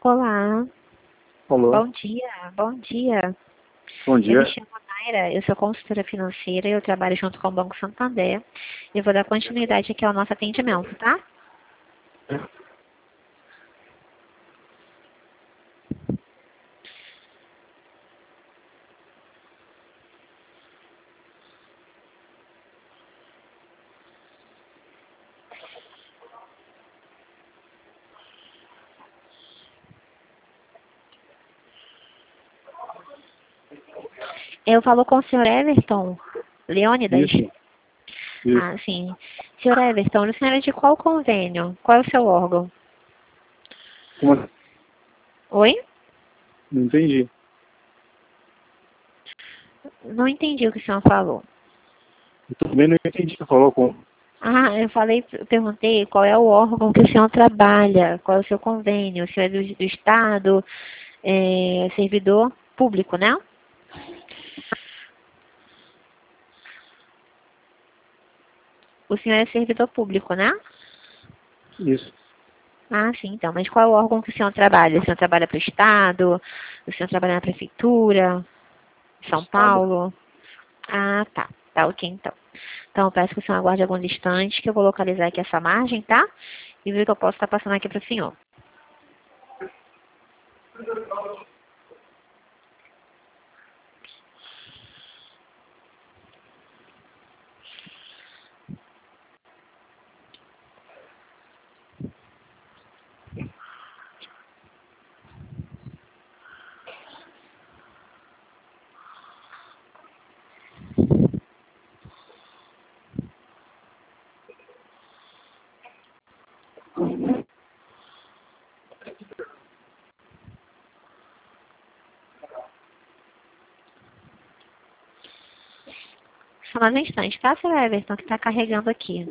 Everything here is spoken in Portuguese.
Olá, Alô, bom dia, bom dia. bom Eu me dia. chamo Naira, eu sou consultora financeira e eu trabalho junto com o Banco Santander. Eu vou dar continuidade aqui ao nosso atendimento, tá? Eu falo com o senhor Everton Leônidas. Isso, isso. Ah, sim. Senhor Everton, o senhor é de qual convênio? Qual é o seu órgão? Como assim? Oi? Não entendi. Não entendi o que o senhor falou. Eu também não entendi. Você falou com. Ah, eu perguntei qual é o órgão que o senhor trabalha, qual é o seu convênio, o senhor é do Estado, servidor público, né? O senhor é servidor público, né? Isso. Ah, sim, então. Mas qual é o órgão que o senhor trabalha? O senhor trabalha para o Estado? O senhor trabalha na Prefeitura? São Estado. Paulo? Ah, tá. Tá, ok, então. Então, eu peço que o senhor aguarde alguns instantes, que eu vou localizar aqui essa margem, tá? E ver o que eu posso estar passando aqui para o senhor. Só mais um instante, tá, senhor Everton, que está carregando aqui.